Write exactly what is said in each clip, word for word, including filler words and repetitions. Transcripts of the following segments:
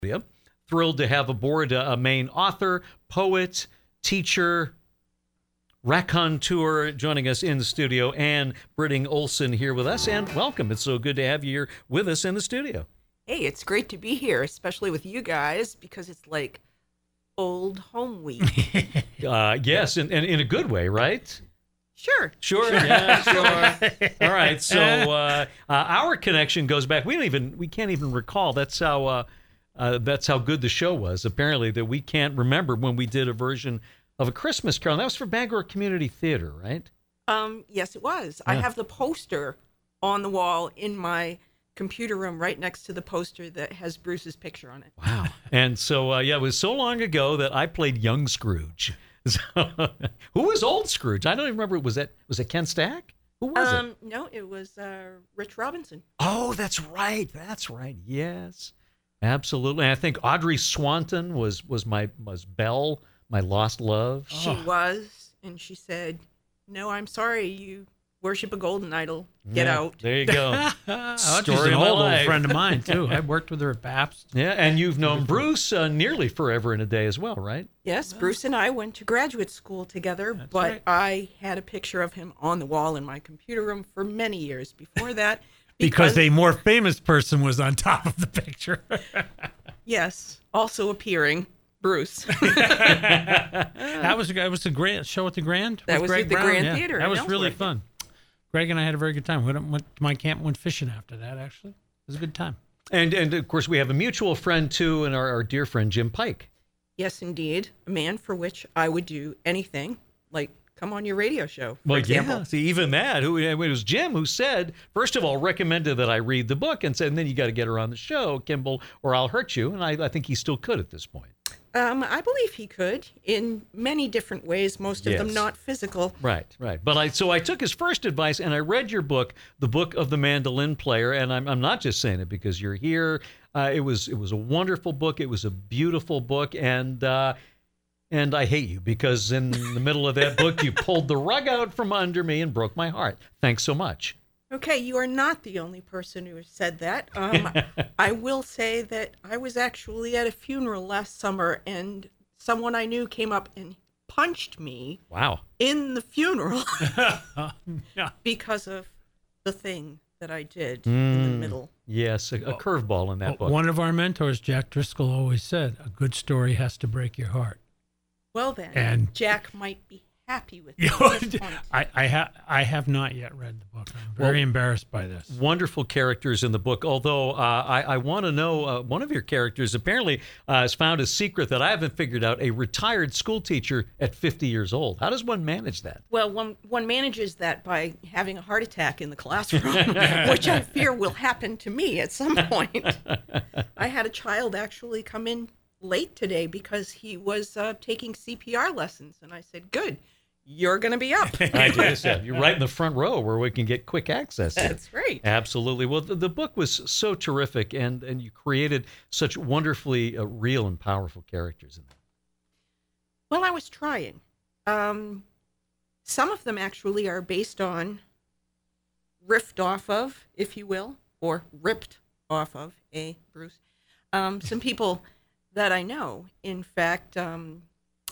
Yep. Thrilled to have aboard a, a main author, poet, teacher, raconteur joining us in the studio, Ann Britting Olson here with us. And welcome. It's so good to have you here with us in the studio. Hey, it's great to be here, especially with you guys, because it's like old home week. uh, yes, and, and in a good way, right? Sure. Sure. Yeah, sure. All right. So uh, uh, our connection goes back. We don't even. We can't even recall. That's how. Uh, uh, that's how good the show was. Apparently, that we can't remember when we did a version of A Christmas Carol. And that was for Bangor Community Theater, right? Um. Yes, it was. Yeah. I have the poster on the wall in my computer room, right next to the poster that has Bruce's picture on it. Wow. And so, uh, yeah, it was so long ago that I played young Scrooge. So, who was old Scrooge? I don't even remember. Was that was it Ken Stack? Who was um, it? No, it was uh, Rich Robinson. Oh, that's right. That's right. Yes, absolutely. And I think Audrey Swanton was was my was Belle, my lost love. She Oh. was, and she said, "No, I'm sorry. You worship a golden idol. Get Yeah, out." There you go. Oh, she's Story an of my old, old life. friend of mine, too. I worked with her at Pabst. Yeah, and you've known Bruce uh, nearly forever and a day as well, right? Yes, Bruce and I went to graduate school together, That's but right. I had a picture of him on the wall in my computer room for many years before that. Because a more famous person was on top of the picture. Yes, also appearing, Bruce. That was that was the grand show at the Grand. That with was Greg at the Brown, Grand yeah. Theater That in was really Ellsworth. fun. Greg and I had a very good time. We went, went to my camp, went fishing after that. Actually, it was a good time. And and of course we have a mutual friend too, and our, our dear friend Jim Pike. Yes, indeed, a man for which I would do anything, like come on your radio show, for Well, example. yeah. See, even that. Who it was Jim who said, first of all, recommended that I read the book, and said, and then you got to get her on the show, Kimball, or I'll hurt you. And I, I think he still could at this point. Um, I believe he could in many different ways, most of them Yes. not physical. Right, right. But I so I took his first advice and I read your book, The Book of the Mandolin Player, and I'm I'm not just saying it because you're here. Uh, it was it was a wonderful book. It was a beautiful book, and uh, and I hate you because in the middle of that book you pulled the rug out from under me and broke my heart. Thanks so much. Okay, you are not the only person who has said that. Um, I will say that I was actually at a funeral last summer, and someone I knew came up and punched me Wow. in the funeral Yeah. because of the thing that I did in the Mm. middle. Yes, a, a curveball in that book. One of our mentors, Jack Driscoll, always said, "A good story has to break your heart." Well then, And- Jack might be happy with me at this point. I I, ha- I have not yet read the book. I'm very Well- embarrassed by this. Wonderful characters in the book. Although uh, I, I want to know, uh, one of your characters apparently uh, has found a secret that I haven't figured out. A retired school teacher at fifty years old. How does one manage that? Well, one, one manages that by having a heart attack in the classroom, which I fear will happen to me at some point. I had a child actually come in late today because he was uh, taking C P R lessons. And I said, good, you're going to be up. I just said you're right in the front row where we can get quick access. to it. That's right. Absolutely. Well, the, the book was so terrific, and, and you created such wonderfully uh, real and powerful characters in it. Well, I was trying. Um, some of them actually are based on, riffed off of, if you will, or ripped off of, eh, Bruce? Um, some people that I know. In fact, um,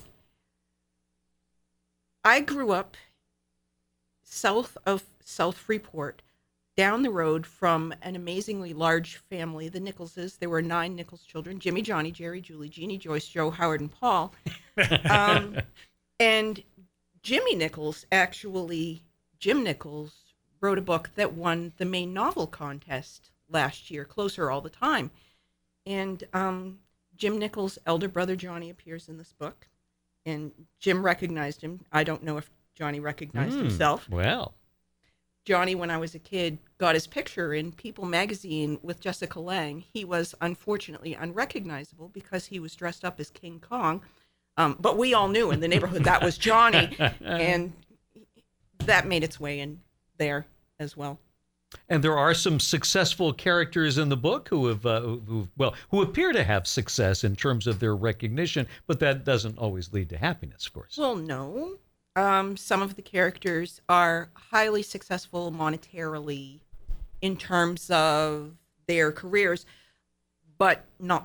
I grew up south of South Freeport, down the road from an amazingly large family, the Nicholses. There were nine Nichols children: Jimmy, Johnny, Jerry, Julie, Jeannie, Joyce, Joe, Howard, and Paul. Um, and Jimmy Nichols, actually, Jim Nichols, wrote a book that won the Maine Novel Contest last year, Closer All the Time. And um, Jim Nichols' elder brother, Johnny, appears in this book. And Jim recognized him. I don't know if Johnny recognized Mm, himself. Well, Johnny, when I was a kid, got his picture in People magazine with Jessica Lange. He was unfortunately unrecognizable because he was dressed up as King Kong. Um, but we all knew in the neighborhood that was Johnny, and that made its way in there as well. and there are some successful characters in the book who have, uh, who well, who appear to have success in terms of their recognition, but that doesn't always lead to happiness, of course. Well, no. Um, some of the characters are highly successful monetarily in terms of their careers, but not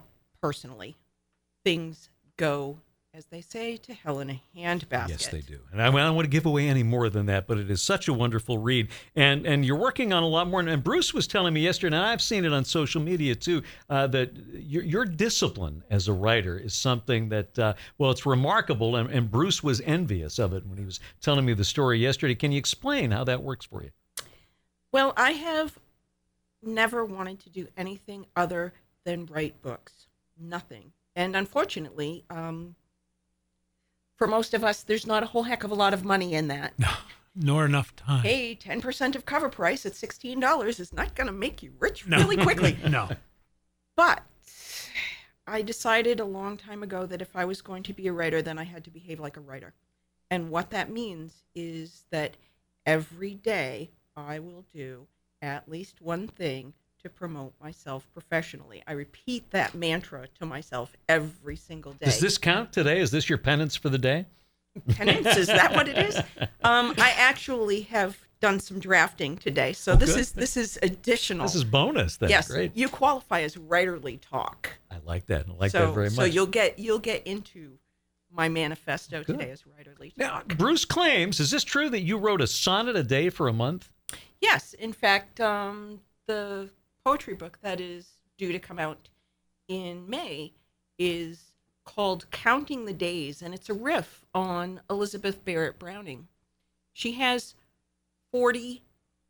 personally, things go, as they say, to hell in a handbasket. Yes, they do. And I, I don't want to give away any more than that, but it is such a wonderful read. And and you're working on a lot more. And Bruce was telling me yesterday, and I've seen it on social media too, uh, that your, your discipline as a writer is something that, uh, well, it's remarkable. And, and Bruce was envious of it when he was telling me the story yesterday. Can you explain how that works for you? Well, I have never wanted to do anything other than write books. Nothing. And unfortunately, um, for most of us, there's not a whole heck of a lot of money in that. No, nor enough time. Hey, ten percent of cover price at sixteen dollars is not going to make you rich No. really quickly. No. But I decided a long time ago that if I was going to be a writer, then I had to behave like a writer. And what that means is that every day I will do at least one thing to promote myself professionally. I repeat that mantra to myself every single day. Does this count today? Is this your penance for the day? Penance, is that what it is? Um, I actually have done some drafting today, so Oh, this good. is this is additional. This is bonus. That's yes, great. you qualify as writerly talk. I like that. I like so, that very much. So you'll get you'll get into my manifesto Good. today as writerly Now, talk. Bruce claims, is this true that you wrote a sonnet a day for a month? Yes, in fact, um, the poetry book that is due to come out in May is called Counting the Days, and it's a riff on Elizabeth Barrett Browning. She has forty-four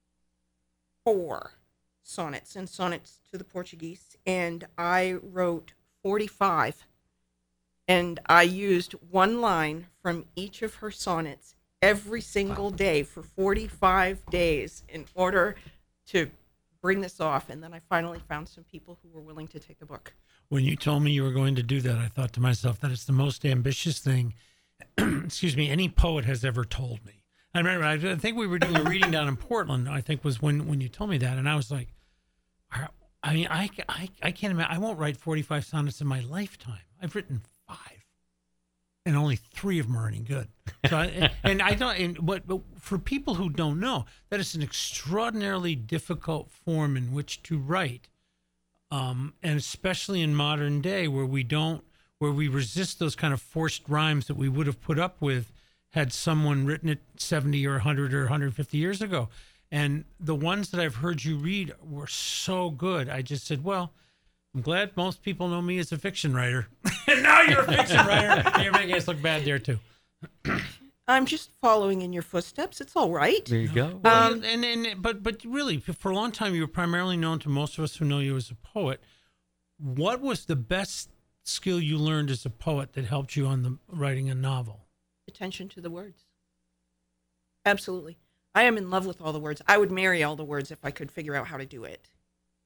sonnets and sonnets to the Portuguese, and I wrote forty-five. And I used one line from each of her sonnets every single day for forty-five days in order to bring this off. And then I finally found some people who were willing to take the book. When you told me you were going to do that, I thought to myself that it's the most ambitious thing, excuse me, any poet has ever told me. I remember, I think we were doing a reading down in Portland, I think was when, when you told me that. And I was like, I mean, I, I, I can't imagine, I won't write forty-five sonnets in my lifetime. I've written five, and only three of them are any good. So, I, and I don't, and but, but for people who don't know, that is an extraordinarily difficult form in which to write. Um, and especially in modern day where we don't, where we resist those kind of forced rhymes that we would have put up with had someone written it seventy or one hundred or one hundred fifty years ago. And the ones that I've heard you read were so good. I just said, well, I'm glad most people know me as a fiction writer. And now you're a fiction writer. And you're making us look bad there too. I'm just following in your footsteps. It's all right. There you go. Well, and, and but but really, for a long time, you were primarily known to most of us who know you as a poet. What was the best skill you learned as a poet that helped you on the writing a novel? Attention to the words. Absolutely. I am in love with all the words. I would marry all the words if I could figure out how to do it.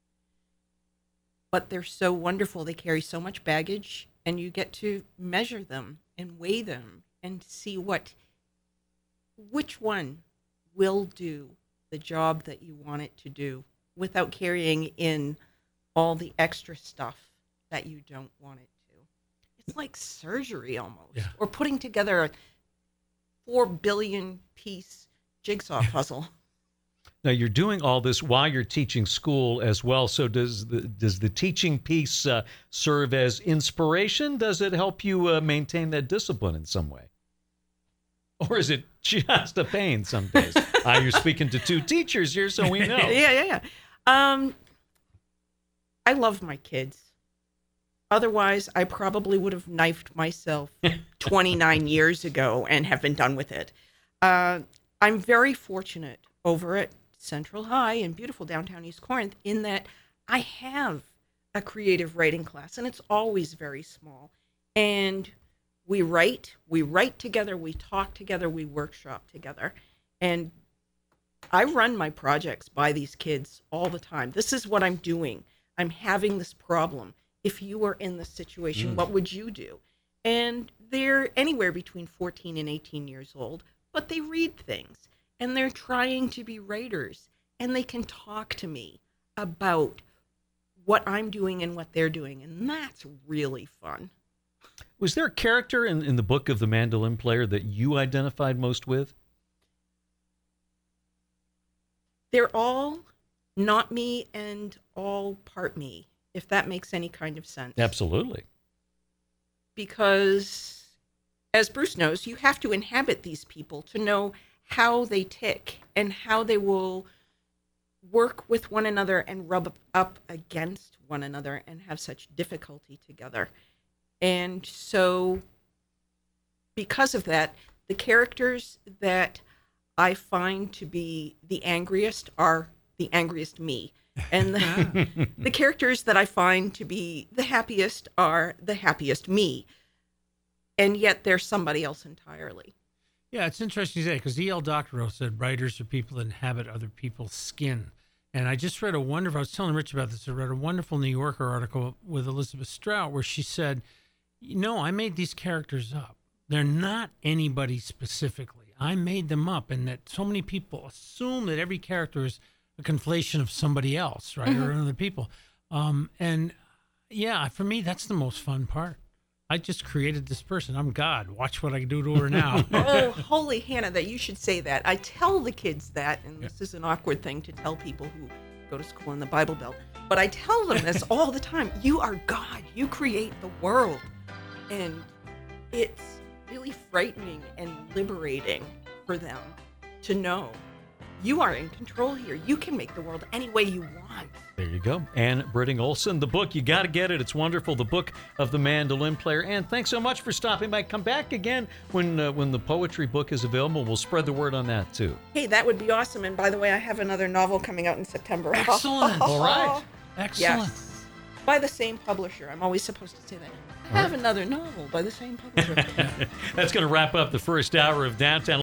But they're so wonderful. They carry so much baggage, and you get to measure them and weigh them and see what, which one will do the job that you want it to do without carrying in all the extra stuff that you don't want it to. It's like surgery almost, Yeah. or putting together a four billion piece jigsaw puzzle. Now you're doing all this while you're teaching school as well. So does the does the teaching piece uh, serve as inspiration? Does it help you uh, maintain that discipline in some way, or is it just a pain some days? uh, you're speaking to two teachers here, so we know. yeah, yeah, yeah. Um, I love my kids. Otherwise, I probably would have knifed myself twenty-nine years ago and have been done with it. Uh, I'm very fortunate over at Central High in beautiful downtown East Corinth in that I have a creative writing class, and it's always very small. And we write, we write together, we talk together, we workshop together. And I run my projects by these kids all the time. This is what I'm doing. I'm having this problem. If you were in this situation, mm. what would you do? And they're anywhere between fourteen and eighteen years old, but they read things and they're trying to be writers, and they can talk to me about what I'm doing and what they're doing. And that's really fun. Was there a character in, in the book of The Mandolin Player that you identified most with? They're all not me and all part me, if that makes any kind of sense. Absolutely. Because, as Bruce knows, you have to inhabit these people to know how they tick and how they will work with one another and rub up against one another and have such difficulty together. And so, because of that, the characters that I find to be the angriest are the angriest me. And the, the characters that I find to be the happiest are the happiest me. And yet they're somebody else entirely. Yeah, it's interesting to say, because E L Doctorow said writers are people that inhabit other people's skin. And I just read a wonderful, I was telling Rich about this, I read a wonderful New Yorker article with Elizabeth Strout where she said, you know, I made these characters up. They're not anybody specifically. I made them up, and that so many people assume that every character is a conflation of somebody else, right, mm-hmm. or other people. Um, and yeah, for me, that's the most fun part. I just created this person. I'm God. Watch what I do to her now. Oh, holy Hannah, that you should say that. I tell the kids that, and this is an awkward thing to tell people who go to school in the Bible Belt, but I tell them this all the time. You are God. You create the world. And it's really frightening and liberating for them to know you are in control here. You can make the world any way you want. There you go. Anne Britting Olson, the book. You got to get it. It's wonderful. The Book of the Mandolin Player. Anne, thanks so much for stopping by. Come back again when uh, when the poetry book is available. We'll spread the word on that, too. Hey, that would be awesome. And by the way, I have another novel coming out in September. Excellent. All right. Excellent. Yes. By the same publisher. I'm always supposed to say that. I have another novel by the same publisher. That's going to wrap up the first hour of Downtown.